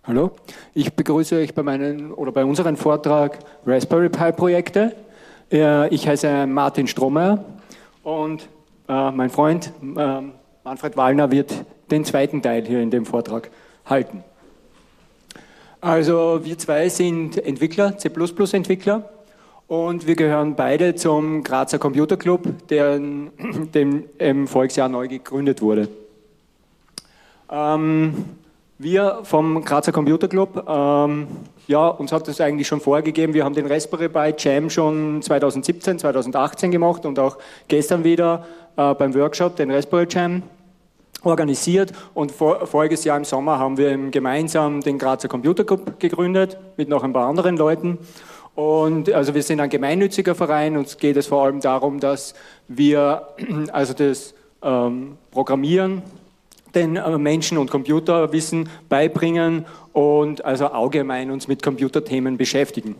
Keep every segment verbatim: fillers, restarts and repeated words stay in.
Hallo, ich begrüße euch bei meinen oder bei unserem Vortrag Raspberry Pi Projekte. Ich heiße Martin Strohmeier und äh, mein Freund äh, Manfred Wallner wird den zweiten Teil hier in dem Vortrag halten. Also wir zwei sind Entwickler, C plus plus Entwickler und wir gehören beide zum Grazer Computer Club, der dem, im Volksjahr neu gegründet wurde. Ähm, Wir vom Grazer Computer Club, ähm, ja, uns hat das eigentlich schon vorgegeben. Wir haben den Raspberry Pi Jam schon zweitausendsiebzehn, zweitausendachtzehn gemacht und auch gestern wieder äh, beim Workshop den Raspberry Jam organisiert. Und vor, voriges Jahr im Sommer haben wir gemeinsam den Grazer Computer Club gegründet mit noch ein paar anderen Leuten. Und also wir sind ein gemeinnütziger Verein. Uns geht es vor allem darum, dass wir also das ähm, Programmieren den Menschen und Computerwissen beibringen und also allgemein uns mit Computerthemen beschäftigen.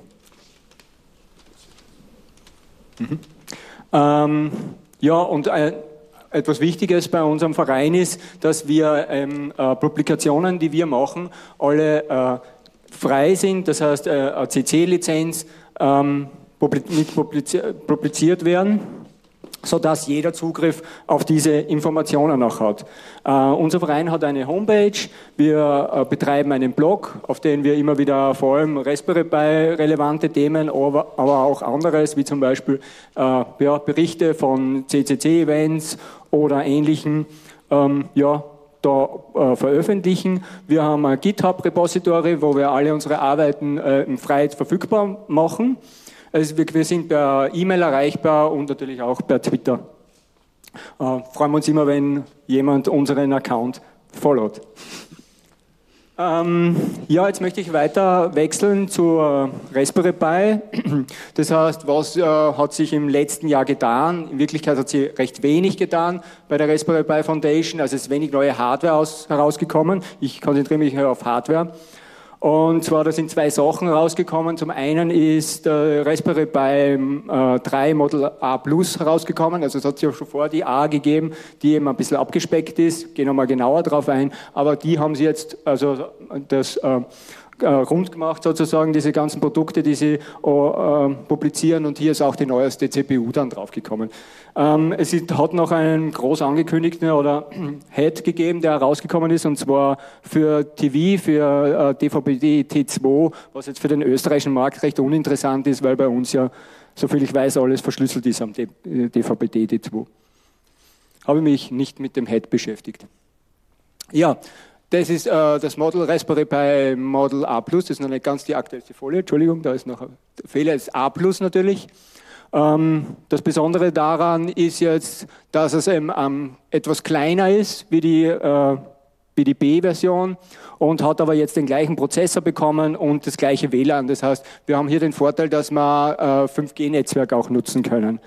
Mhm. Ähm, ja, und äh, etwas Wichtiges bei unserem Verein ist, dass wir ähm, äh, Publikationen, die wir machen, alle äh, frei sind, das heißt äh, eine C C-Lizenz ähm, mit publiziert werden, sodass jeder Zugriff auf diese Informationen auch hat. Äh, unser Verein hat eine Homepage, wir äh, betreiben einen Blog, auf den wir immer wieder vor allem Raspberry Pi relevante Themen, aber, aber auch anderes, wie zum Beispiel äh, ja, Berichte von C C C-Events oder Ähnlichem, ähm, ja, da äh, veröffentlichen. Wir haben ein GitHub-Repository, wo wir alle unsere Arbeiten äh, frei verfügbar machen. Also wir, wir sind per E-Mail erreichbar und natürlich auch per Twitter. Äh, freuen wir uns immer, wenn jemand unseren Account followt. Ähm, ja, jetzt möchte ich weiter wechseln zur Raspberry Pi. Das heißt, was äh, hat sich im letzten Jahr getan? In Wirklichkeit hat sich recht wenig getan bei der Raspberry Pi Foundation. Also es ist wenig neue Hardware aus, herausgekommen. Ich konzentriere mich auf Hardware. Und zwar, da sind zwei Sachen rausgekommen. Zum einen ist der Raspberry Pi äh, drei Model A Plus herausgekommen. Also es hat ja schon vor die A gegeben, die eben ein bisschen abgespeckt ist. Gehen wir mal genauer drauf ein. Aber die haben sie jetzt, also das äh, rund gemacht sozusagen, diese ganzen Produkte, die sie äh, publizieren. Und hier ist auch die neueste C P U dann draufgekommen. Ähm, es ist, hat noch einen groß angekündigten oder Head gegeben, der herausgekommen ist, und zwar für T V, für äh, D V B D T zwei, was jetzt für den österreichischen Markt recht uninteressant ist, weil bei uns ja, soviel ich weiß, alles verschlüsselt ist am D V B D T zwei. Habe mich nicht mit dem Head beschäftigt. Ja, das ist äh, das Model Raspberry Pi Model A Plus, das ist noch nicht ganz die aktuellste Folie, Entschuldigung, da ist noch ein Fehler, das ist A Plus natürlich. Ähm, das Besondere daran ist jetzt, dass es eben ähm, etwas kleiner ist wie die, äh, wie die B-Version und hat aber jetzt den gleichen Prozessor bekommen und das gleiche W L A N. Das heißt, wir haben hier den Vorteil, dass wir äh, fünf G Netzwerk auch nutzen können.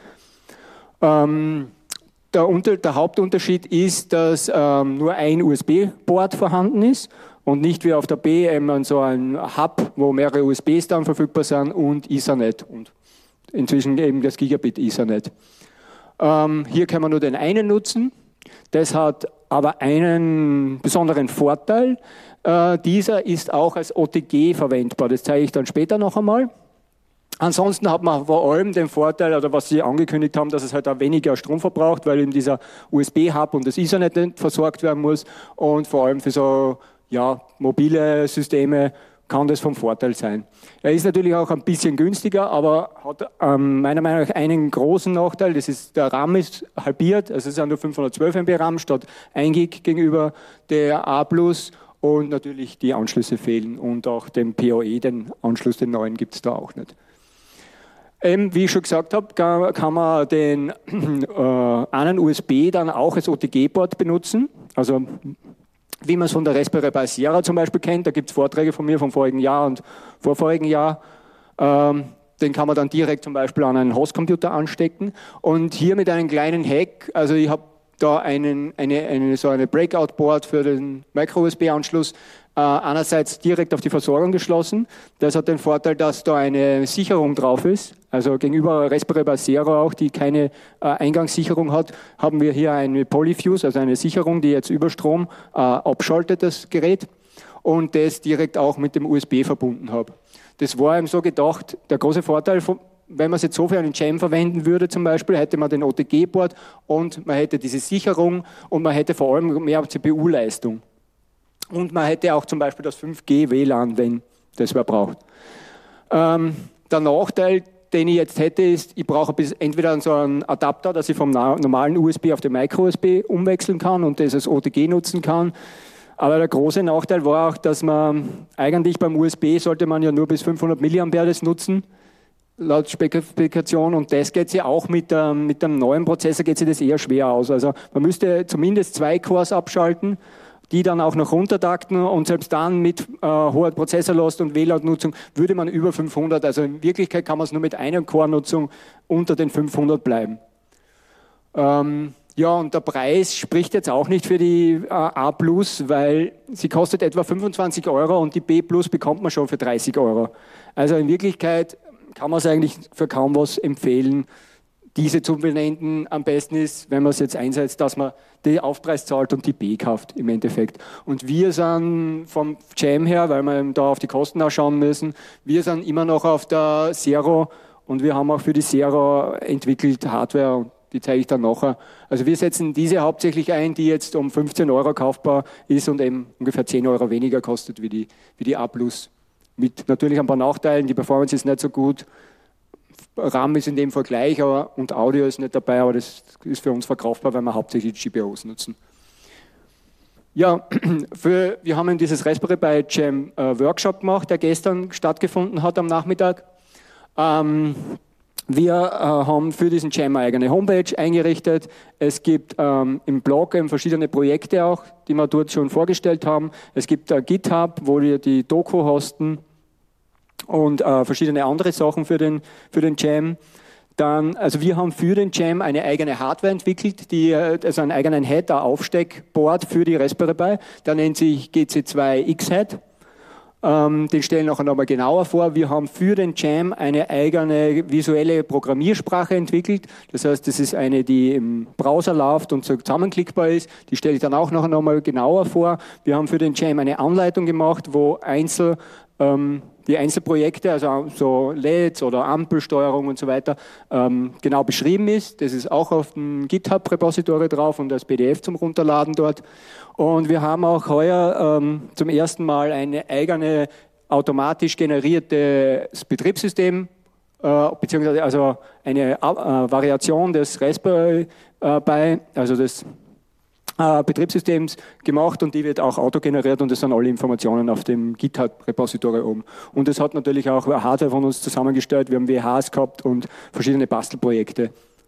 Ähm, Der, Unter-, der Hauptunterschied ist, dass ähm, nur ein U S B-Port vorhanden ist und nicht wie auf der B eben so ein Hub, wo mehrere U S Bs dann verfügbar sind und Ethernet und inzwischen eben das Gigabit Ethernet. Ähm, hier kann man nur den einen nutzen. Das hat aber einen besonderen Vorteil. Äh, dieser ist auch als O T G verwendbar. Das zeige ich dann später noch einmal. Ansonsten hat man vor allem den Vorteil, oder was Sie angekündigt haben, dass es halt auch weniger Strom verbraucht, weil eben dieser U S B-Hub und das Ethernet nicht versorgt werden muss. Und vor allem für so ja, mobile Systeme kann das vom Vorteil sein. Er ist natürlich auch ein bisschen günstiger, aber hat ähm, meiner Meinung nach einen großen Nachteil. Das ist, der RAM ist halbiert, also es sind nur fünfhundertzwölf M B RAM statt ein Gig gegenüber der A Plus. Und natürlich die Anschlüsse fehlen und auch den P O E, den Anschluss, den neuen, gibt es da auch nicht. Ähm, wie ich schon gesagt habe, kann, kann man den äh, einen U S B dann auch als O T G-Port benutzen. Also wie man es von der Raspberry Pi Sierra zum Beispiel kennt, da gibt es Vorträge von mir vom vorigen Jahr und vorvorigen Jahr. Ähm, den kann man dann direkt zum Beispiel an einen Hostcomputer anstecken. Und hier mit einem kleinen Hack, also ich habe da einen, eine, eine, so eine Breakout-Board für den Micro-U S B-Anschluss äh, einerseits direkt auf die Versorgung geschlossen. Das hat den Vorteil, dass da eine Sicherung drauf ist. Also gegenüber Raspberry Pi Zero auch, die keine äh, Eingangssicherung hat, haben wir hier eine Polyfuse, also eine Sicherung, die jetzt über Strom äh, abschaltet, das Gerät. und das direkt auch mit dem U S B verbunden habe. Das war eben so gedacht, der große Vorteil, von, wenn man es jetzt so für einen Jam verwenden würde zum Beispiel, hätte man den O T G-Port und man hätte diese Sicherung und man hätte vor allem mehr C P U-Leistung. Und man hätte auch zum Beispiel das fünf G W L A N, wenn das wer braucht. Ähm, der Nachteil, den ich jetzt hätte, ist, ich brauche entweder so einen Adapter, dass ich vom normalen U S B auf den Micro-U S B umwechseln kann und das als O T G nutzen kann. Aber der große Nachteil war auch, dass man eigentlich beim U S B sollte man ja nur bis fünfhundert Milliampere das nutzen, laut Spezifikation, und das geht sich auch mit, ähm, mit dem neuen Prozessor geht sich das eher schwer aus. Also man müsste zumindest zwei Cores abschalten, die dann auch noch runtertakten, und selbst dann mit äh, hoher Prozessorlast und W L A N-Nutzung würde man über fünfhundert, also in Wirklichkeit kann man es nur mit einer Core-Nutzung unter den fünfhundert bleiben. Ähm, ja, und der Preis spricht jetzt auch nicht für die äh, A plus, weil sie kostet etwa fünfundzwanzig Euro und die B plus bekommt man schon für dreißig Euro. Also in Wirklichkeit kann man es eigentlich für kaum was empfehlen, diese zu benennen. Am besten ist, wenn man es jetzt einsetzt, dass man den Aufpreis zahlt und die B kauft im Endeffekt. Und wir sind vom Jam her, weil wir da auf die Kosten auch schauen müssen, wir sind immer noch auf der Zero und wir haben auch für die Zero entwickelt Hardware, die zeige ich dann nachher. Also wir setzen diese hauptsächlich ein, die jetzt um fünfzehn Euro kaufbar ist und eben ungefähr zehn Euro weniger kostet wie die, wie die A plus. Mit natürlich ein paar Nachteilen, die Performance ist nicht so gut, RAM ist in dem Fall gleich, aber, und Audio ist nicht dabei, aber das ist für uns verkaufbar, weil wir hauptsächlich G P Os nutzen. Ja, für, wir haben dieses Raspberry Pi Jam äh, Workshop gemacht, der gestern stattgefunden hat am Nachmittag. Ähm, wir äh, haben für diesen Jam eine eigene Homepage eingerichtet. Es gibt ähm, im Blog eben verschiedene Projekte auch, die wir dort schon vorgestellt haben. Es gibt äh, GitHub, wo wir die Doku hosten, und äh, verschiedene andere Sachen für den, für den Jam. Dann, also wir haben für den Jam eine eigene Hardware entwickelt, die, also einen eigenen Head, ein Aufsteckboard für die Raspberry Pi. Der nennt sich G C zwei X Head. Ähm, den stellen wir nachher nochmal genauer vor. Wir haben für den Jam eine eigene visuelle Programmiersprache entwickelt. Das heißt, das ist eine, die im Browser läuft und so zusammenklickbar ist. Die stelle ich dann auch nachher nochmal genauer vor. Wir haben für den Jam eine Anleitung gemacht, wo Einzel ähm, die Einzelprojekte, also so L E Ds oder Ampelsteuerung und so weiter, ähm, genau beschrieben ist. Das ist auch auf dem GitHub-Repository drauf und als P D F zum Runterladen dort. Und wir haben auch heuer ähm, zum ersten Mal eine eigene automatisch generiertes Betriebssystem, äh, beziehungsweise also eine äh, Variation des Raspberry äh, Pi, also des Äh, Betriebssystems gemacht, und die wird auch autogeneriert, und das sind alle Informationen auf dem GitHub-Repository oben. Und es hat natürlich auch Hardware von uns zusammengestellt, wir haben W Hs gehabt und verschiedene Bastelprojekte.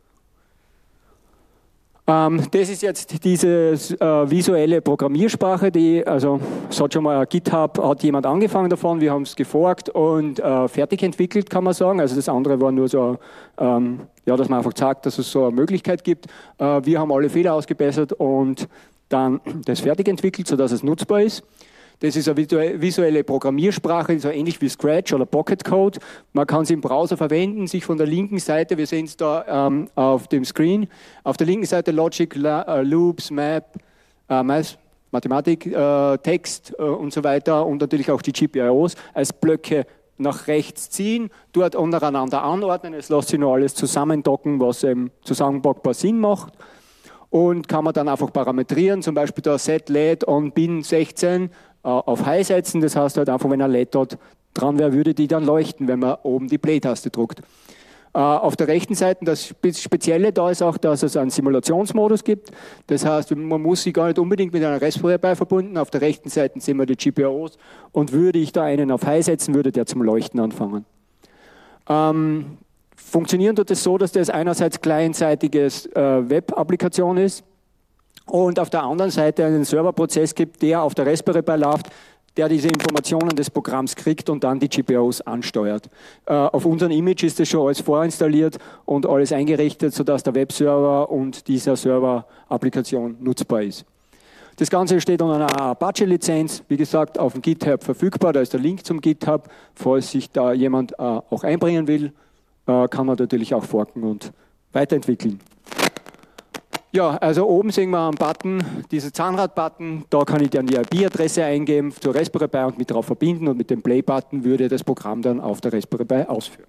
Ähm, das ist jetzt diese äh, visuelle Programmiersprache, die, also es hat schon mal GitHub, hat jemand angefangen davon, wir haben es geforkt und äh, fertig entwickelt, kann man sagen. Also das andere war nur so, ähm, ja, dass man einfach sagt, dass es so eine Möglichkeit gibt. Äh, wir haben alle Fehler ausgebessert und dann das fertig entwickelt, sodass es nutzbar ist. Das ist eine visuelle Programmiersprache, so ähnlich wie Scratch oder Pocket Code. Man kann sie im Browser verwenden, sich von der linken Seite, wir sehen es da ähm, auf dem Screen, auf der linken Seite Logic, La, äh, Loops, Map, äh, Mathematik, äh, Text äh, und so weiter, und natürlich auch die G P I Os als Blöcke nach rechts ziehen, dort untereinander anordnen. Es lässt sich nur alles zusammendocken, was ähm, zusammenpackbar Sinn macht. Und kann man dann einfach parametrieren, zum Beispiel da Set L E D on Bin sechzehn äh, auf High setzen. Das heißt halt einfach, wenn ein L E D dort dran wäre, würde die dann leuchten, wenn man oben die Play-Taste drückt. Äh, auf der rechten Seite, das Spezielle da ist auch, dass es einen Simulationsmodus gibt. Das heißt, man muss sie gar nicht unbedingt mit einer Raspberry Pi verbunden. Auf der rechten Seite sehen wir die G P I Os, und würde ich da einen auf High setzen, würde der zum Leuchten anfangen. Ähm, Funktionieren tut es so, dass das einerseits clientseitige äh, Web-Applikation ist und auf der anderen Seite einen Serverprozess gibt, der auf der Raspberry Pi läuft, der diese Informationen des Programms kriegt und dann die G P I Os ansteuert. Äh, auf unserem Image ist das schon alles vorinstalliert und alles eingerichtet, sodass der Webserver und dieser Server-Applikation nutzbar ist. Das Ganze steht unter einer Apache-Lizenz, wie gesagt, auf dem GitHub verfügbar. Da ist der Link zum GitHub, falls sich da jemand äh, auch einbringen will. Kann man natürlich auch forken und weiterentwickeln. Ja, also oben sehen wir einen Button, dieser Zahnrad-Button, da kann ich dann die I P-Adresse eingeben zur Raspberry Pi und mit drauf verbinden und mit dem Play-Button würde das Programm dann auf der Raspberry Pi ausführen.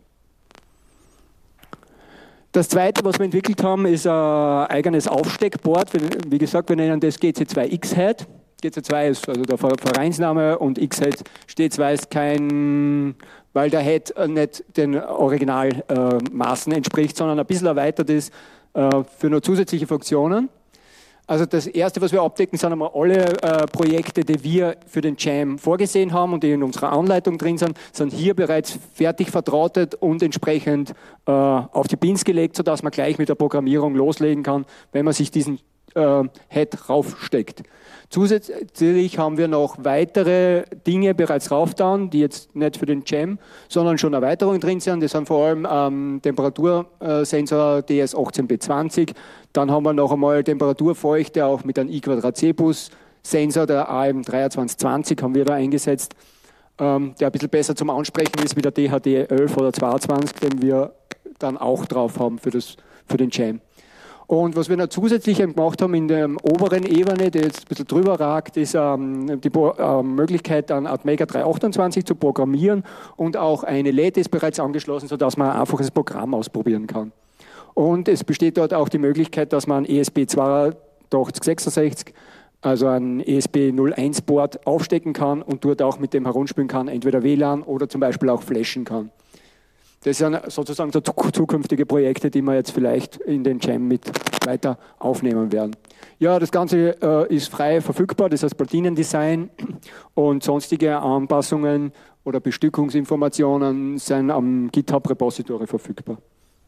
Das zweite, was wir entwickelt haben, ist ein eigenes Aufsteckboard. Wie gesagt, wir nennen das G C zwei X-Head. G C zwei ist also der Vereinsname und X-Head steht zwar ist kein, weil der Head nicht den Originalmaßen äh, entspricht, sondern ein bisschen erweitert ist äh, für nur zusätzliche Funktionen. Also das Erste, was wir abdecken, sind einmal alle äh, Projekte, die wir für den Jam vorgesehen haben und die in unserer Anleitung drin sind, sind hier bereits fertig verdrahtet und entsprechend äh, auf die Pins gelegt, sodass man gleich mit der Programmierung loslegen kann, wenn man sich diesen äh, Head raufsteckt. Zusätzlich haben wir noch weitere Dinge bereits raufgetan, die jetzt nicht für den Jam, sondern schon Erweiterungen drin sind. Das sind vor allem ähm, Temperatursensor D S achtzehn B zwanzig. Dann haben wir noch einmal Temperaturfeuchte, auch mit einem I Quadrat C Bus Sensor, der A M dreiundzwanzig zwanzig haben wir da eingesetzt, ähm, der ein bisschen besser zum Ansprechen ist wie der D H D elf oder zweiundzwanzig, den wir dann auch drauf haben für, das, für den Jam. Und was wir noch zusätzlich gemacht haben in der oberen Ebene, die jetzt ein bisschen drüber ragt, ist ähm, die äh, Möglichkeit, dann Atmega drei achtundzwanzig zu programmieren und auch eine L E D ist bereits angeschlossen, sodass man ein einfaches Programm ausprobieren kann. Und es besteht dort auch die Möglichkeit, dass man E S P zweiundachtzig sechsundsechzig, also ein E S P null eins Board aufstecken kann und dort auch mit dem herumspielen kann, entweder W L A N oder zum Beispiel auch flashen kann. Das sind sozusagen so zukünftige Projekte, die wir jetzt vielleicht in den Jam mit weiter aufnehmen werden. Ja, das Ganze äh, ist frei verfügbar, das heißt Platinendesign und sonstige Anpassungen oder Bestückungsinformationen sind am GitHub-Repository verfügbar.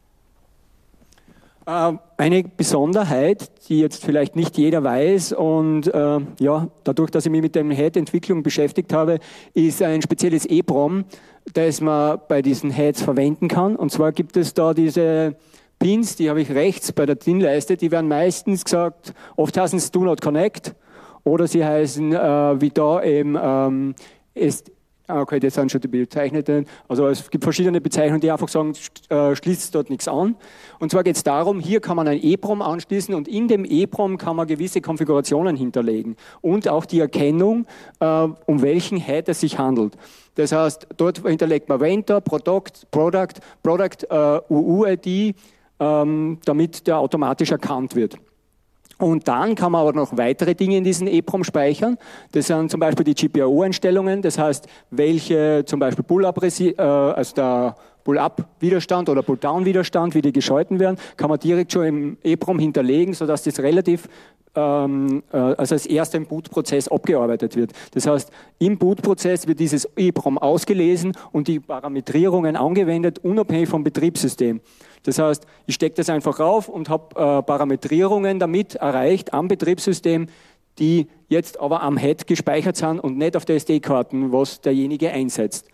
Äh, eine Besonderheit, die jetzt vielleicht nicht jeder weiß und äh, ja, dadurch, dass ich mich mit der Head-Entwicklung beschäftigt habe, ist ein spezielles EEPROM, das man bei diesen Heads verwenden kann. Und zwar gibt es da diese Pins, die habe ich rechts bei der D I N-Leiste, die werden meistens gesagt, oft heißen es Do Not Connect oder sie heißen äh, wie da eben ähm, ist, okay, das sind schon die bezeichneten, also es gibt verschiedene Bezeichnungen, die einfach sagen, äh, schließt dort nichts an. Und zwar geht es darum, hier kann man ein EEPROM anschließen und in dem EEPROM kann man gewisse Konfigurationen hinterlegen und auch die Erkennung, äh, um welchen Head es sich handelt. Das heißt, dort hinterlegt man Vendor, Product, Product, Product äh, U U I D, ähm, damit der automatisch erkannt wird. Und dann kann man aber noch weitere Dinge in diesen EEPROM speichern. Das sind zum Beispiel die G P I O-Einstellungen, das heißt, welche zum Beispiel Pull-up, äh, also der Pull-up-Widerstand oder Pull-down-Widerstand, wie die geschalten werden, kann man direkt schon im EEPROM hinterlegen, sodass das relativ ähm, äh, also als erster im Boot-Prozess abgearbeitet wird. Das heißt, im Boot-Prozess wird dieses EEPROM ausgelesen und die Parametrierungen angewendet, unabhängig vom Betriebssystem. Das heißt, ich stecke das einfach rauf und habe äh, Parametrierungen damit erreicht am Betriebssystem, die jetzt aber am Head gespeichert sind und nicht auf der S D-Karten, was derjenige einsetzt.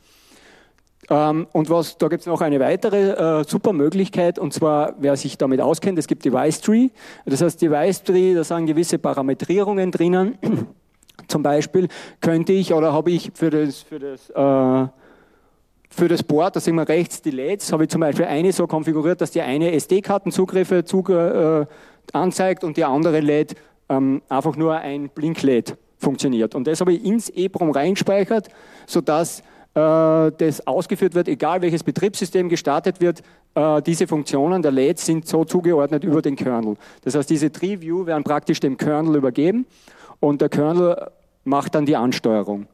Ähm, und was, da gibt es noch eine weitere äh, super Möglichkeit, und zwar, wer sich damit auskennt, es gibt Device Tree. Das heißt, Device Tree, da sind gewisse Parametrierungen drinnen. Zum Beispiel könnte ich oder habe ich für das, für das äh, Für das Board, da sehen wir rechts die L E Ds, habe ich zum Beispiel eine so konfiguriert, dass die eine S D-Kartenzugriffe äh, anzeigt und die andere L E D ähm, einfach nur ein Blink-L E D funktioniert. Und das habe ich ins EEPROM reingespeichert, sodass äh, das ausgeführt wird, egal welches Betriebssystem gestartet wird, äh, diese Funktionen der L E Ds sind so zugeordnet über den Kernel. Das heißt, diese Tree-View werden praktisch dem Kernel übergeben und der Kernel macht dann die Ansteuerung.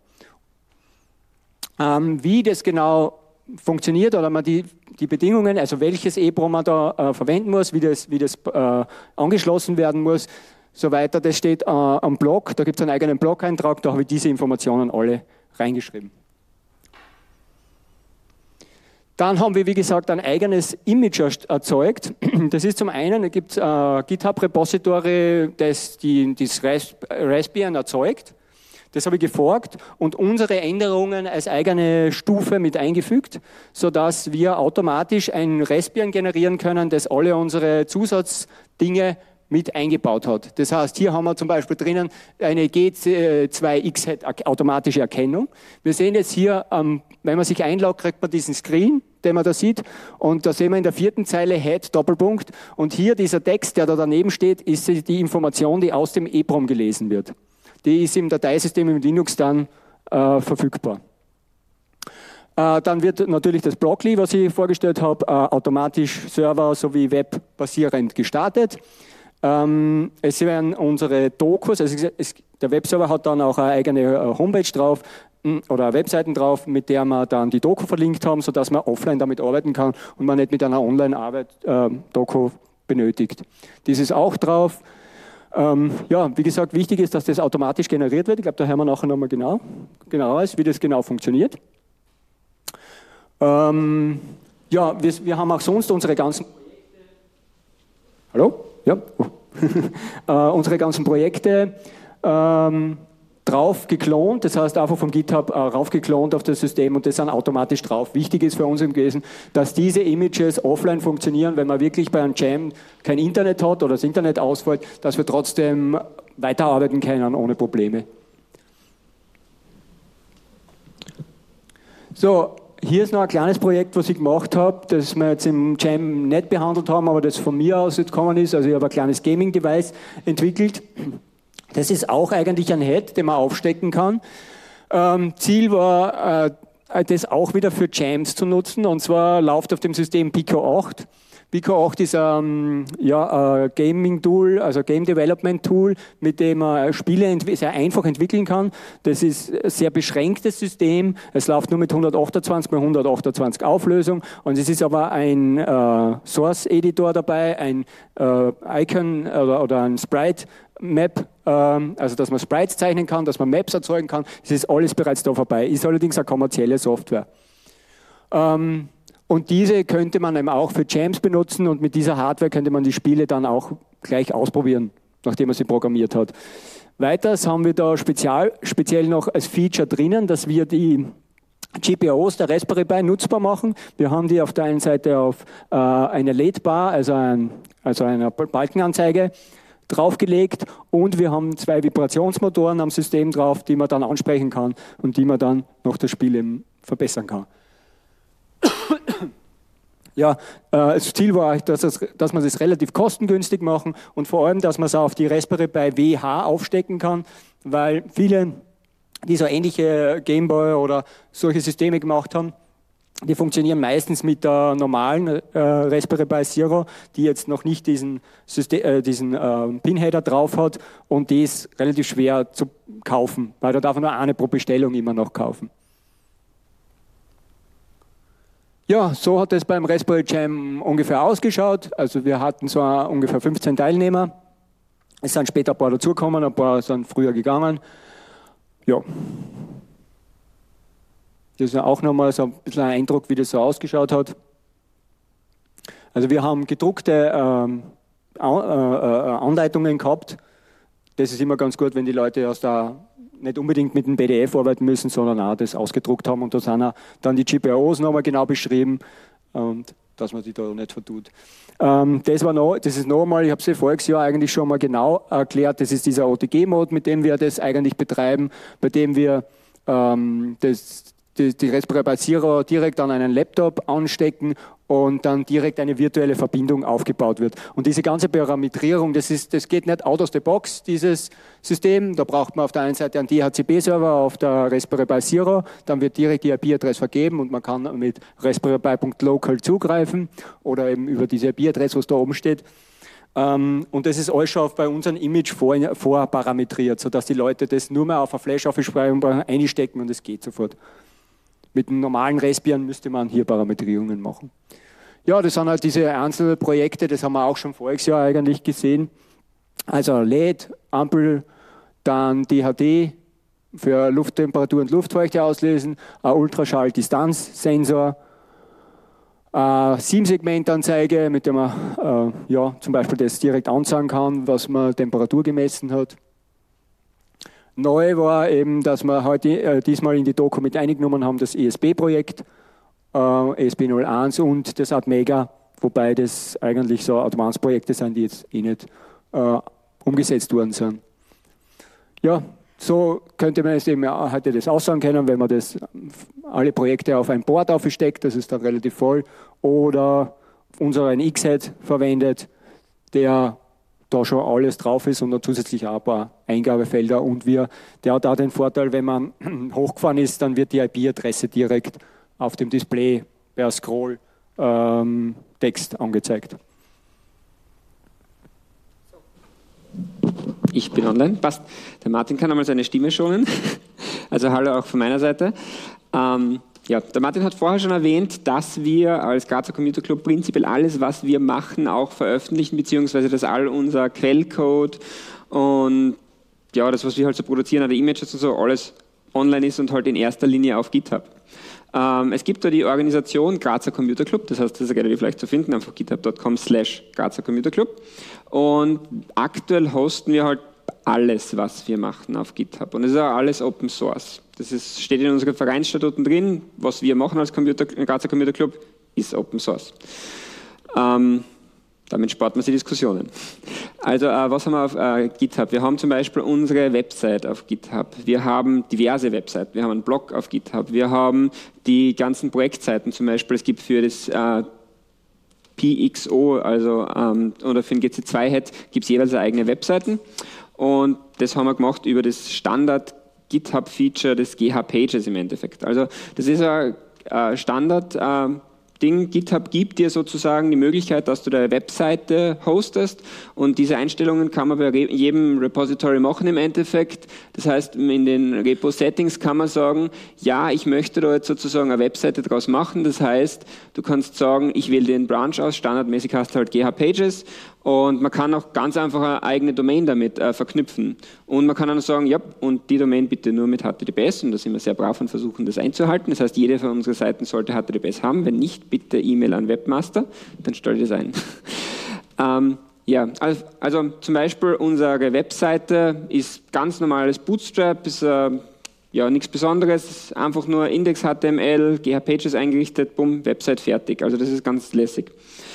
Ähm, wie das genau funktioniert oder man die, die Bedingungen, also welches EEPROM man da äh, verwenden muss, wie das, wie das äh, angeschlossen werden muss, so weiter, das steht äh, am Blog, da gibt es einen eigenen Blog-Eintrag, da habe ich diese Informationen alle reingeschrieben. Dann haben wir, wie gesagt, ein eigenes Image erzeugt. Das ist zum einen, da gibt es äh, GitHub-Repository, das die, das Raspbian erzeugt. Das habe ich geforkt und unsere Änderungen als eigene Stufe mit eingefügt, sodass wir automatisch ein Raspbian generieren können, das alle unsere Zusatzdinge mit eingebaut hat. Das heißt, hier haben wir zum Beispiel drinnen eine G C zwei X automatische Erkennung. Wir sehen jetzt hier, wenn man sich einloggt, kriegt man diesen Screen, den man da sieht. Und da sehen wir in der vierten Zeile Head, Doppelpunkt. Und hier dieser Text, der da daneben steht, ist die Information, die aus dem EEPROM gelesen wird. Die ist im Dateisystem im Linux dann äh, verfügbar. Äh, dann wird natürlich das Blockly, was ich vorgestellt habe, äh, automatisch Server sowie Web basierend gestartet. Ähm, es werden unsere Dokus, also es, der Webserver hat dann auch eine eigene äh, Homepage drauf, oder Webseiten drauf, mit der wir dann die Doku verlinkt haben, sodass man offline damit arbeiten kann und man nicht mit einer Online-Arbeit-Doku äh, benötigt. Dies ist auch drauf. Ähm, ja, wie gesagt, wichtig ist, dass das automatisch generiert wird. Ich glaube, da hören wir nachher nochmal genau, genauer, wie das genau funktioniert. Ähm, ja, wir, wir haben auch sonst unsere ganzen Projekte. Hallo? Ja. Oh. äh, unsere ganzen Projekte. Ähm, drauf geklont, das heißt einfach vom GitHub äh, rauf geklont auf das System und das dann automatisch drauf. Wichtig ist für uns im gewesen, dass diese Images offline funktionieren, wenn man wirklich bei einem Jam kein Internet hat oder das Internet ausfällt, dass wir trotzdem weiterarbeiten können ohne Probleme. So, hier ist noch ein kleines Projekt, was ich gemacht habe, das wir jetzt im Jam nicht behandelt haben, aber das von mir aus jetzt gekommen ist. Also ich habe ein kleines Gaming-Device entwickelt. Das ist auch eigentlich ein Head, den man aufstecken kann. Ähm, Ziel war, äh, das auch wieder für Jams zu nutzen, und zwar läuft auf dem System Pico acht. Pico acht ist ein ja, ein Gaming-Tool, also Game Development Tool, mit dem man Spiele sehr einfach entwickeln kann. Das ist ein sehr beschränktes System. Es läuft nur mit hundertachtundzwanzig mal hundertachtundzwanzig Auflösung, und es ist aber ein äh, Source-Editor dabei, ein äh, Icon oder, oder ein Sprite Map, ähm, also dass man Sprites zeichnen kann, dass man Maps erzeugen kann. Es ist alles bereits da vorbei. Ist allerdings eine kommerzielle Software. Ähm, und diese könnte man eben auch für Jams benutzen, und mit dieser Hardware könnte man die Spiele dann auch gleich ausprobieren, nachdem man sie programmiert hat. Weiters haben wir da spezial, speziell noch als Feature drinnen, dass wir die G P Os der Raspberry Pi nutzbar machen. Wir haben die auf der einen Seite auf äh, eine L E D-Bar, also, ein, also eine Balkenanzeige, draufgelegt, und wir haben zwei Vibrationsmotoren am System drauf, die man dann ansprechen kann und die man dann noch das Spiel eben verbessern kann. Ja, äh, das Ziel war, dass, es, dass man das relativ kostengünstig machen und vor allem, dass man es auf die Raspberry Pi W H aufstecken kann, weil viele, die so ähnliche Gameboy oder solche Systeme gemacht haben, die funktionieren meistens mit der normalen äh, Raspberry Pi Zero, die jetzt noch nicht diesen, System, äh, diesen äh, Pinheader drauf hat, und die ist relativ schwer zu kaufen, weil da darf man nur eine pro Bestellung immer noch kaufen. Ja, so hat es beim Raspberry Jam ungefähr ausgeschaut. Also wir hatten so ungefähr fünfzehn Teilnehmer. Es sind später ein paar dazugekommen, ein paar sind früher gegangen. Ja. Das ist ja auch nochmal so ein bisschen ein Eindruck, wie das so ausgeschaut hat. Also wir haben gedruckte ähm, Anleitungen gehabt. Das ist immer ganz gut, wenn die Leute aus der, nicht unbedingt mit dem P D F arbeiten müssen, sondern auch das ausgedruckt haben. Und da sind auch dann die G P Os nochmal genau beschrieben, und dass man die da nicht vertut. Ähm, das, war noch, das ist nochmal, ich habe es ja voriges Jahr eigentlich schon mal genau erklärt, das ist dieser O T G-Mode, mit dem wir das eigentlich betreiben, bei dem wir ähm, das Die, die Raspberry Pi Zero direkt an einen Laptop anstecken und dann direkt eine virtuelle Verbindung aufgebaut wird. Und diese ganze Parametrierung, das, ist, das geht nicht out of the box, dieses System. Da braucht man auf der einen Seite einen D H C P-Server auf der Raspberry Pi Zero, dann wird direkt die I P-Adresse vergeben und man kann mit raspberry pi punkt local zugreifen oder eben über diese I P-Adresse, was da oben steht. Um, und das ist alles schon bei unserem Image vor, vorparametriert, sodass die Leute das nur mehr auf eine Flash-Aufspeicherung einstecken und es geht sofort. Mit einem normalen Raspbian müsste man hier Parametrierungen machen. Ja, das sind halt diese einzelnen Projekte, das haben wir auch schon voriges Jahr eigentlich gesehen. Also L E D, Ampel, dann D H D für Lufttemperatur und Luftfeuchte auslesen, ein Ultraschall-Distanzsensor, eine Sieben-Segment-Anzeige, mit der man äh, ja, zum Beispiel das direkt anzeigen kann, was man Temperatur gemessen hat. Neu war eben, dass wir heute äh, diesmal in die Doku mit eingenommen haben, das E S B-Projekt, äh, E S B null eins und das Atmega, wobei das eigentlich so Advanced-Projekte sind, die jetzt eh nicht äh, umgesetzt worden sind. Ja, so könnte man es eben heute das aussagen können, wenn man das, alle Projekte auf ein Board aufsteckt, das ist dann relativ voll, oder unseren X-Head verwendet, der da schon alles drauf ist und dann zusätzlich auch ein paar Eingabefelder. Und wir, der hat auch den Vorteil, wenn man hochgefahren ist, dann wird die I P-Adresse direkt auf dem Display per Scroll ähm, Text angezeigt. Ich bin online, passt. Der Martin kann einmal seine Stimme schonen. Also hallo auch von meiner Seite. Ähm, ja, der Martin hat vorher schon erwähnt, dass wir als Grazer Computer Club prinzipiell alles, was wir machen, auch veröffentlichen, beziehungsweise dass all unser Quellcode und ja, das, was wir halt so produzieren, die Images und so, alles online ist und halt in erster Linie auf GitHub. Ähm, es gibt da die Organisation Grazer Computer Club, das heißt, das ist relativ leicht zu finden, einfach github punkt com slash Grazer Computer Club. Und aktuell hosten wir halt alles, was wir machen auf GitHub. Und das ist auch alles Open Source. Das ist, steht in unseren Vereinsstatuten drin, was wir machen als Computer, Grazer Computer Club, ist Open Source. Ähm, damit spart man sich Diskussionen. Also äh, was haben wir auf äh, GitHub? Wir haben zum Beispiel unsere Website auf GitHub. Wir haben diverse Webseiten. Wir haben einen Blog auf GitHub. Wir haben die ganzen Projektseiten zum Beispiel. Es gibt für das äh, P X O, also ähm, oder für den G C zwei Head gibt es jeweils eigene Webseiten. Und das haben wir gemacht über das Standard GitHub-Feature des G H Pages im Endeffekt. Also das ist ein äh, Standard äh, Ding. GitHub gibt dir sozusagen die Möglichkeit, dass du deine Webseite hostest und diese Einstellungen kann man bei jedem Repository machen im Endeffekt. Das heißt, in den Repo-Settings kann man sagen, ja, ich möchte da jetzt sozusagen eine Webseite draus machen. Das heißt, du kannst sagen, ich wähle den Branch aus, standardmäßig hast du halt G H Pages und man kann auch ganz einfach eine eigene Domain damit äh, verknüpfen. Und man kann dann sagen, ja, und die Domain bitte nur mit H T T P S und da sind wir sehr brav und versuchen das einzuhalten. Das heißt, jede von unseren Seiten sollte H T T P S haben, wenn nicht, bitte E-Mail an Webmaster, dann stell ich das ein. ähm, ja, also, also zum Beispiel unsere Webseite ist ganz normales Bootstrap, ist äh, ja nichts Besonderes, einfach nur Index H T M L, G H Pages eingerichtet, bumm, Website fertig. Also das ist ganz lässig.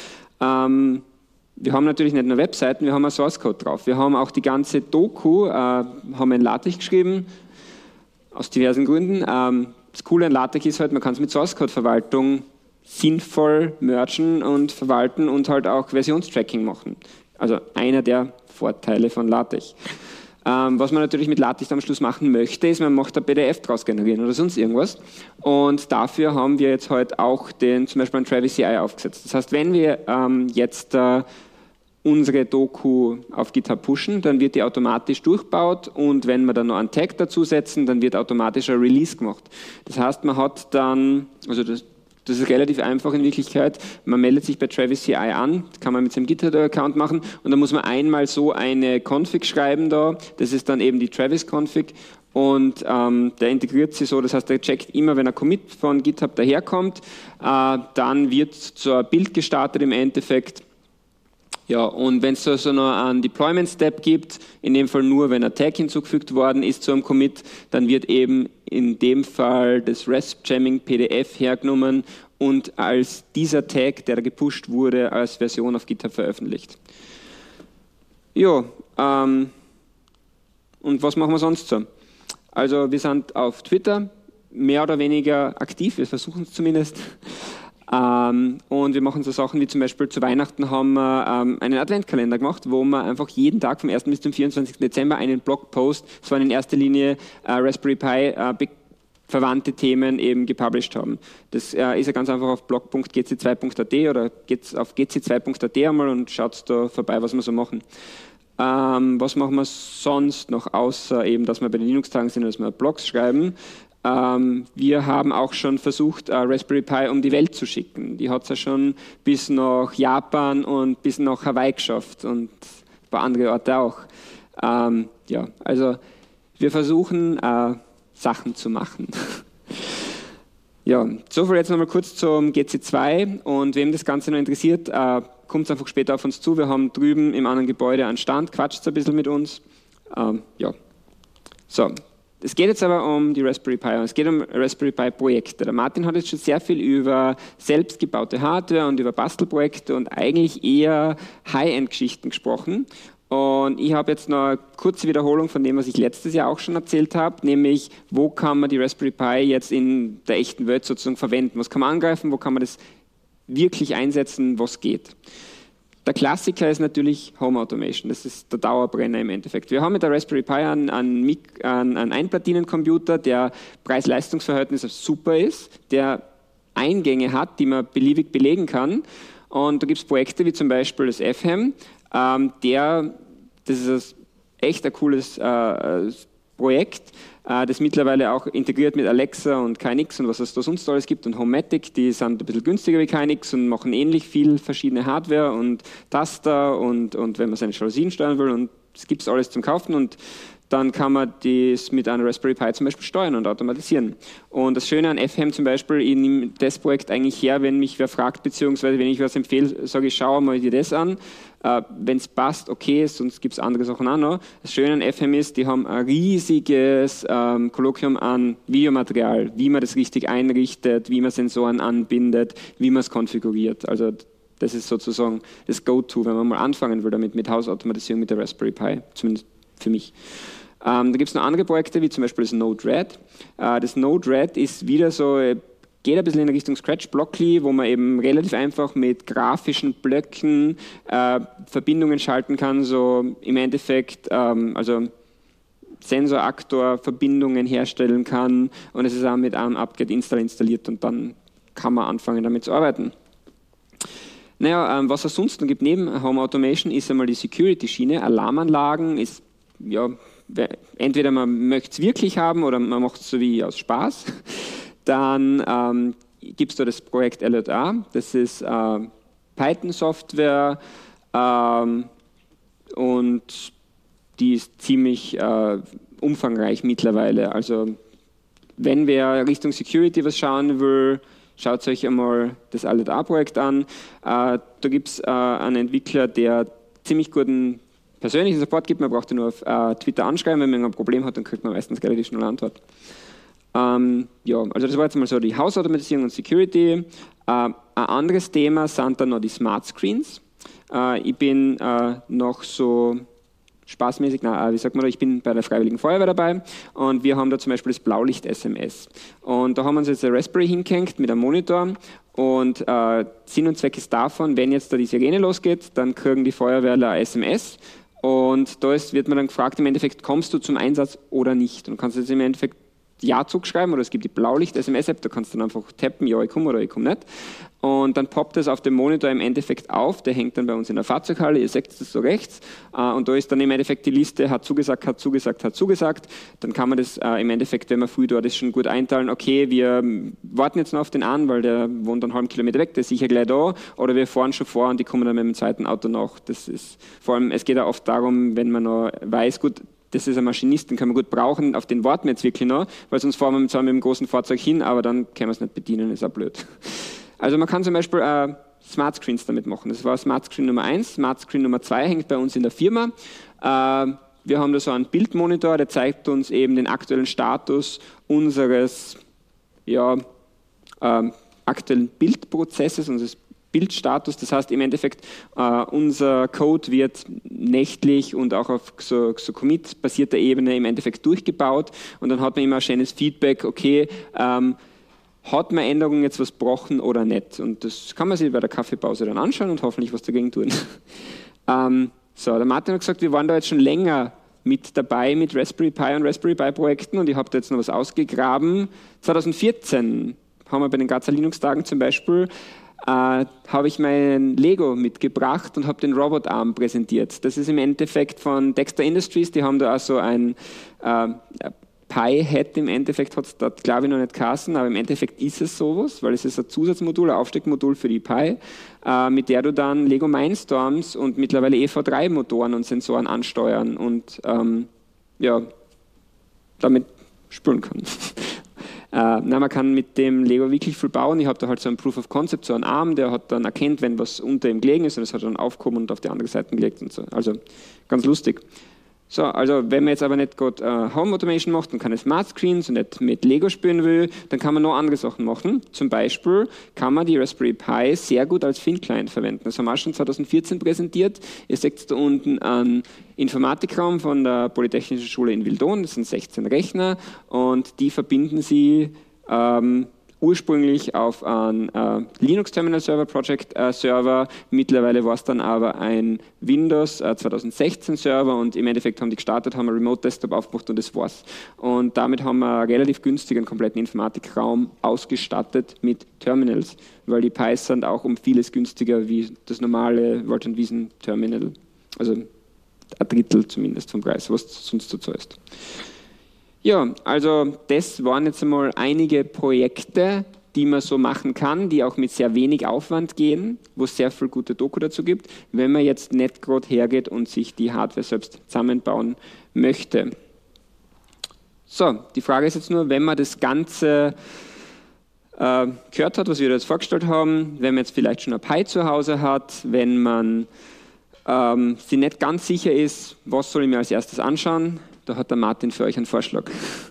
Ähm, wir haben natürlich nicht nur Webseiten, wir haben auch Source Code drauf. Wir haben auch die ganze Doku, äh, haben in LaTeX geschrieben, aus diversen Gründen. Ähm, das Coole an LaTeX ist halt, man kann es mit Source Code Verwaltung sinnvoll mergen und verwalten und halt auch Versionstracking machen. Also einer der Vorteile von LaTeX. Ähm, was man natürlich mit LaTeX am Schluss machen möchte, ist, man macht ein P D F draus generieren oder sonst irgendwas. Und dafür haben wir jetzt halt auch den, zum Beispiel einen Travis C I aufgesetzt. Das heißt, wenn wir ähm, jetzt äh, unsere Doku auf GitHub pushen, dann wird die automatisch durchbaut und wenn wir dann noch einen Tag dazusetzen, dann wird automatisch ein Release gemacht. Das heißt, man hat dann, also das Das ist relativ einfach in Wirklichkeit. Man meldet sich bei Travis C I an, kann man mit seinem GitHub-Account machen und dann muss man einmal so eine Config schreiben da. Das ist dann eben die Travis-Config und ähm, der integriert sie so, das heißt, der checkt immer, wenn ein Commit von GitHub daherkommt, äh, dann wird so ein Bild gestartet im Endeffekt. Ja, und wenn es so, so noch einen Deployment-Step gibt, in dem Fall nur, wenn ein Tag hinzugefügt worden ist zu einem Commit, dann wird eben in dem Fall das Resp-Jamming P D F hergenommen und als dieser Tag, der da gepusht wurde, als Version auf GitHub veröffentlicht. Ja, ähm, und was machen wir sonst so? Also wir sind auf Twitter mehr oder weniger aktiv, wir versuchen es zumindest. Ähm, und wir machen so Sachen wie zum Beispiel zu Weihnachten haben wir ähm, einen Adventkalender gemacht, wo wir einfach jeden Tag vom ersten bis zum vierundzwanzigsten Dezember einen Blogpost, das waren in erster Linie äh, Raspberry Pi äh, verwandte Themen eben gepublished haben. Das äh, ist ja ganz einfach auf blog punkt g c zwei punkt a t oder geht's auf g c zwei punkt a t einmal und schaut da vorbei, was wir so machen. Ähm, was machen wir sonst noch, außer eben, dass wir bei den Linux-Tagen sind, dass wir Blogs schreiben? Wir haben auch schon versucht, Raspberry Pi um die Welt zu schicken. Die hat es ja schon bis nach Japan und bis nach Hawaii geschafft und ein paar andere Orte auch. Ähm, ja, also wir versuchen, äh, Sachen zu machen. Ja, soviel jetzt nochmal kurz zum G C zwei und wem das Ganze noch interessiert, äh, kommt es einfach später auf uns zu. Wir haben drüben im anderen Gebäude einen Stand, quatscht ein bisschen mit uns. Ähm, ja, so. Es geht jetzt aber um die Raspberry Pi und es geht um Raspberry Pi Projekte. Der Martin hat jetzt schon sehr viel über selbstgebaute Hardware und über Bastelprojekte und eigentlich eher High-End-Geschichten gesprochen. Und ich habe jetzt noch eine kurze Wiederholung von dem, was ich letztes Jahr auch schon erzählt habe, nämlich, wo kann man die Raspberry Pi jetzt in der echten Welt sozusagen verwenden? Was kann man angreifen? Wo kann man das wirklich einsetzen, was geht? Der Klassiker ist natürlich Home Automation. Das ist der Dauerbrenner im Endeffekt. Wir haben mit der Raspberry Pi einen, einen, einen Einplatinencomputer, der Preis-Leistungs-Verhältnis super ist, der Eingänge hat, die man beliebig belegen kann. Und da gibt es Projekte wie zum Beispiel das F H A M, ähm, der, das ist echt ein cooles äh, Projekt, äh, das mittlerweile auch integriert mit Alexa und K N X und was es da sonst alles gibt und Homematic, die sind ein bisschen günstiger wie K N X und machen ähnlich viel verschiedene Hardware und Taster und, und wenn man seine Jalousien steuern will und es gibt alles zum Kaufen und dann kann man das mit einer Raspberry Pi zum Beispiel steuern und automatisieren. Und das Schöne an F H A M zum Beispiel, ich nehme das Projekt eigentlich her, wenn mich wer fragt, beziehungsweise wenn ich was empfehle, sage ich, schau mal dir das an. Äh, wenn es passt, okay, sonst gibt es andere Sachen auch noch. Das Schöne an F H A M ist, die haben ein riesiges ähm, Kolloquium an Videomaterial, wie man das richtig einrichtet, wie man Sensoren anbindet, wie man es konfiguriert. Also das ist sozusagen das Go-To, wenn man mal anfangen will damit mit Hausautomatisierung mit der Raspberry Pi, zumindest für mich. Ähm, da gibt es noch andere Projekte, wie zum Beispiel das Node-RED. Äh, das Node-RED ist wieder so, äh, geht ein bisschen in Richtung Scratch-Blockly, wo man eben relativ einfach mit grafischen Blöcken äh, Verbindungen schalten kann, so im Endeffekt, ähm, also Sensor-Aktor-Verbindungen herstellen kann und es ist auch mit einem Upgrade-Install installiert und dann kann man anfangen damit zu arbeiten. Naja, ähm, was es sonst noch gibt neben Home Automation ist einmal die Security-Schiene. Alarmanlagen ist, ja, entweder man möchte es wirklich haben oder man macht es so wie aus Spaß. Dann ähm, gibt es da das Projekt Alert A, das ist äh, Python-Software ähm, und die ist ziemlich äh, umfangreich mittlerweile. Also wenn wer Richtung Security was schauen will, schaut euch einmal das Alert A-Projekt an. Äh, da gibt es äh, einen Entwickler, der ziemlich guten persönlichen Support gibt. Man braucht ihn nur auf äh, Twitter anschreiben. Wenn man ein Problem hat, dann kriegt man meistens relativ schnell eine Antwort. Ähm, ja, also das war jetzt mal so die Hausautomatisierung und Security. Äh, ein anderes Thema sind dann noch die Smart Screens. Äh, ich bin äh, noch so spaßmäßig, na, wie sagt man da, ich bin bei der Freiwilligen Feuerwehr dabei und wir haben da zum Beispiel das Blaulicht-S M S. Und da haben wir uns jetzt eine Raspberry hingehängt mit einem Monitor und äh, Sinn und Zweck ist davon, wenn jetzt da die Sirene losgeht, dann kriegen die Feuerwehrler ein S M S und da ist, wird man dann gefragt, im Endeffekt, kommst du zum Einsatz oder nicht? Und du kannst jetzt im Endeffekt Ja zurückschreiben oder es gibt die Blaulicht-S M S-App, da kannst du dann einfach tappen, ja, ich komme oder ich komme nicht. Und dann poppt es auf dem Monitor im Endeffekt auf, der hängt dann bei uns in der Fahrzeughalle, ihr seht es so rechts. Und da ist dann im Endeffekt die Liste, hat zugesagt, hat zugesagt, hat zugesagt. Dann kann man das im Endeffekt, wenn man früh dort ist, schon gut einteilen, okay, wir warten jetzt noch auf den an, weil der wohnt einen halben Kilometer weg, der ist sicher gleich da. Oder wir fahren schon vor und die kommen dann mit dem zweiten Auto nach. Das ist, vor allem, es geht ja oft darum, wenn man noch weiß, gut, das ist ein Maschinist, den kann man gut brauchen, auf den warten wir jetzt wirklich noch, weil sonst fahren wir zwar mit dem großen Fahrzeug hin, aber dann können wir es nicht bedienen, ist auch blöd. Also man kann zum Beispiel äh, Smart Screens damit machen. Das war Smart Screen Nummer eins. Smart Screen Nummer zwei hängt bei uns in der Firma. Äh, wir haben da so einen Bildmonitor, der zeigt uns eben den aktuellen Status unseres ja, äh, aktuellen Bildprozesses, unseres Bildstatus. Das heißt im Endeffekt, äh, unser Code wird nächtlich und auch auf so, so Commit-basierter Ebene im Endeffekt durchgebaut und dann hat man immer ein schönes Feedback, okay, ähm, hat man Änderungen jetzt was gebrochen oder nicht? Und das kann man sich bei der Kaffeepause dann anschauen und hoffentlich was dagegen tun. ähm, so, der Martin hat gesagt, wir waren da jetzt schon länger mit dabei mit Raspberry Pi und Raspberry Pi Projekten und ich habe da jetzt noch was ausgegraben. zwanzig vierzehn haben wir bei den Grazer Linux-Tagen zum Beispiel äh, habe ich mein Lego mitgebracht und habe den Robotarm präsentiert. Das ist im Endeffekt von Dexter Industries, die haben da also ein äh, Pi-Hat im Endeffekt, hat es dort glaube ich noch nicht geheißen, aber im Endeffekt ist es sowas, weil es ist ein Zusatzmodul, ein Aufsteckmodul für die Pi, äh, mit der du dann Lego Mindstorms und mittlerweile E V drei Motoren und Sensoren ansteuern und ähm, ja, damit spüren kann. Äh, na, man kann mit dem Lego wirklich viel bauen. Ich habe da halt so ein Proof of Concept, so einen Arm, der hat dann erkennt, wenn was unter ihm gelegen ist und das hat dann aufgehoben und auf die andere Seite gelegt und so. Also ganz lustig. So, also wenn man jetzt aber nicht gerade äh, Home Automation macht und keine Smart Screens und nicht mit Lego spielen will, dann kann man noch andere Sachen machen. Zum Beispiel kann man die Raspberry Pi sehr gut als Thin Client verwenden. Das haben wir auch schon zwanzig vierzehn präsentiert. Ihr seht da unten einen Informatikraum von der Polytechnischen Schule in Wildon. Das sind sechzehn Rechner und die verbinden Sie ähm, ursprünglich auf einen äh, Linux Terminal Server Project äh, Server. Mittlerweile war es dann aber ein Windows äh, zweitausendsechzehn Server und im Endeffekt haben die gestartet, haben einen Remote Desktop aufgemacht und das war's. Und damit haben wir relativ günstig einen kompletten Informatikraum ausgestattet mit Terminals, weil die Pis sind auch um vieles günstiger wie das normale Word and Wiesen Terminal. Also ein Drittel zumindest vom Preis, was sonst dazu ist. Ja, also das waren jetzt einmal einige Projekte, die man so machen kann, die auch mit sehr wenig Aufwand gehen, wo es sehr viel gute Doku dazu gibt, wenn man jetzt nicht gerade hergeht und sich die Hardware selbst zusammenbauen möchte. So, die Frage ist jetzt nur, wenn man das Ganze äh, gehört hat, was wir jetzt vorgestellt haben, wenn man jetzt vielleicht schon ein Pi zu Hause hat, wenn man ähm, sich nicht ganz sicher ist, was soll ich mir als erstes anschauen, da hat der Martin für euch einen Vorschlag.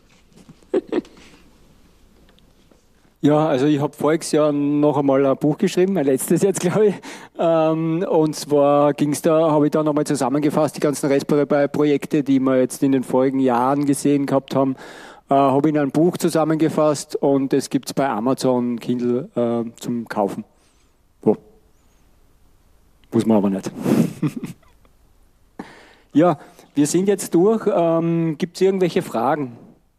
Ja, also ich habe voriges Jahr noch einmal ein Buch geschrieben, mein letztes jetzt, glaube ich. Ähm, und zwar ging es da, habe ich da nochmal zusammengefasst, die ganzen Raspberry Pi-Projekte, die wir jetzt in den vorigen Jahren gesehen gehabt haben, äh, habe ich in ein Buch zusammengefasst und es gibt es bei Amazon Kindle äh, zum Kaufen. So. Muss man aber nicht. Ja, wir sind jetzt durch. Ähm, gibt es irgendwelche Fragen?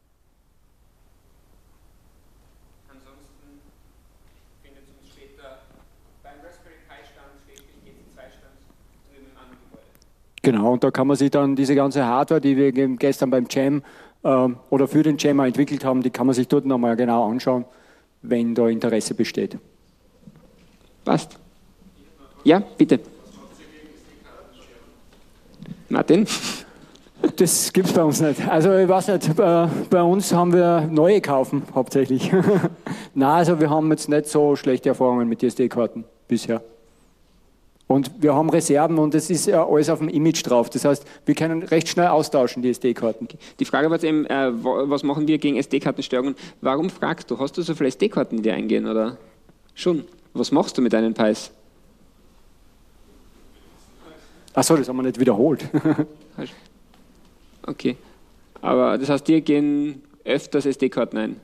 Ansonsten findet uns später beim Raspberry Pi Stand, G C zwei Stand und in einem anderen Gebäude. Genau, und da kann man sich dann diese ganze Hardware, die wir gestern beim Jam ähm, oder für den Jam entwickelt haben, die kann man sich dort nochmal genau anschauen, wenn da Interesse besteht. Passt. Ja, bitte. Martin? Das gibt es bei uns nicht. Also ich weiß nicht, bei uns haben wir neue kaufen hauptsächlich. Nein, also wir haben jetzt nicht so schlechte Erfahrungen mit S D-Karten bisher. Und wir haben Reserven und es ist ja alles auf dem Image drauf. Das heißt, wir können recht schnell austauschen, die S D-Karten. Die Frage war jetzt eben, äh, was machen wir gegen S D-Kartenstörungen? Warum fragst du? Hast du so viele S D-Karten, die dir eingehen? Oder? Schon. Was machst du mit deinen Pis? Achso, das haben wir nicht wiederholt. Okay. Aber das heißt, dir gehen öfters S D-Karten ein?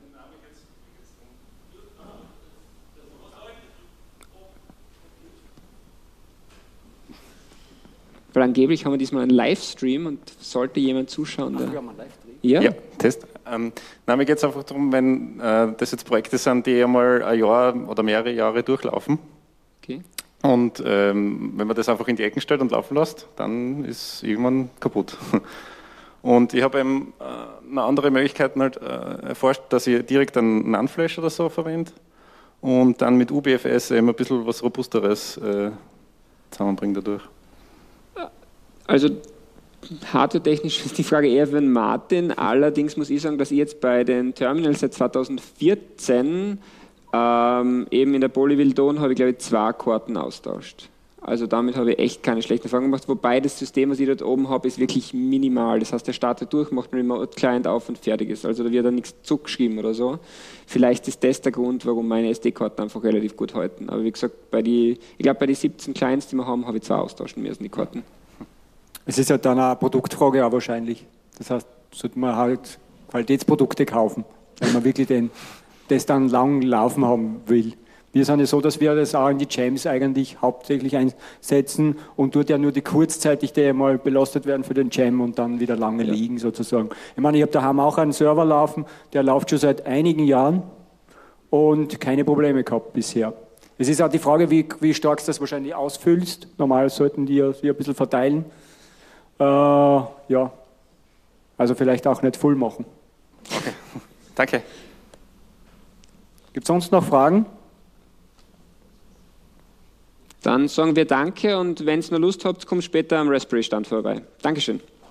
Weil angeblich haben wir diesmal einen Livestream und sollte jemand zuschauen. Ach, wir haben einen Livestream? Ja? Ja, Test. Ähm, na, mir geht es einfach darum, wenn äh, das jetzt Projekte sind, die einmal ein Jahr oder mehrere Jahre durchlaufen. Okay. Und ähm, wenn man das einfach in die Ecken stellt und laufen lässt, dann ist irgendwann kaputt. Und ich habe eben äh, eine andere Möglichkeit halt, äh, erforscht, dass ich direkt einen NAND-Flash oder so verwende und dann mit U B F S eben ein bisschen was Robusteres äh, zusammenbringe dadurch. Also hardware-technisch ist die Frage eher für den Martin. Allerdings muss ich sagen, dass ich jetzt bei den Terminals seit zweitausendvierzehn ähm, eben in der Poly Wildon habe ich glaube ich zwei Karten austauscht. Also damit habe ich echt keine schlechten Erfahrungen gemacht, wobei das System, was ich dort oben habe, ist wirklich minimal. Das heißt, der startet durch, macht einen Remote-Client auf und fertig ist. Also da wird dann nichts zugeschrieben oder so. Vielleicht ist das der Grund, warum meine S D-Karten einfach relativ gut halten. Aber wie gesagt, bei die, ich glaube bei den siebzehn Clients, die wir haben, habe ich zwei austauschen müssen, die Karten. Es ist ja dann eine Produktfrage auch wahrscheinlich. Das heißt, sollte man halt Qualitätsprodukte kaufen, wenn man wirklich den, das dann lang laufen haben will. Wir sind ja so, dass wir das auch in die Jams eigentlich hauptsächlich einsetzen und dort ja nur die kurzzeitig die mal belastet werden für den Jam und dann wieder lange ja. liegen sozusagen. Ich meine, ich habe daheim auch einen Server laufen, der läuft schon seit einigen Jahren und keine Probleme gehabt bisher. Es ist auch die Frage, wie, wie stark du das wahrscheinlich ausfüllst. Normal sollten die ja sich ein bisschen verteilen. Äh, ja, also vielleicht auch nicht voll machen. Okay, danke. Gibt es sonst noch Fragen? Dann sagen wir Danke und wenn ihr noch Lust habt, kommt später am Raspberry-Stand vorbei. Dankeschön.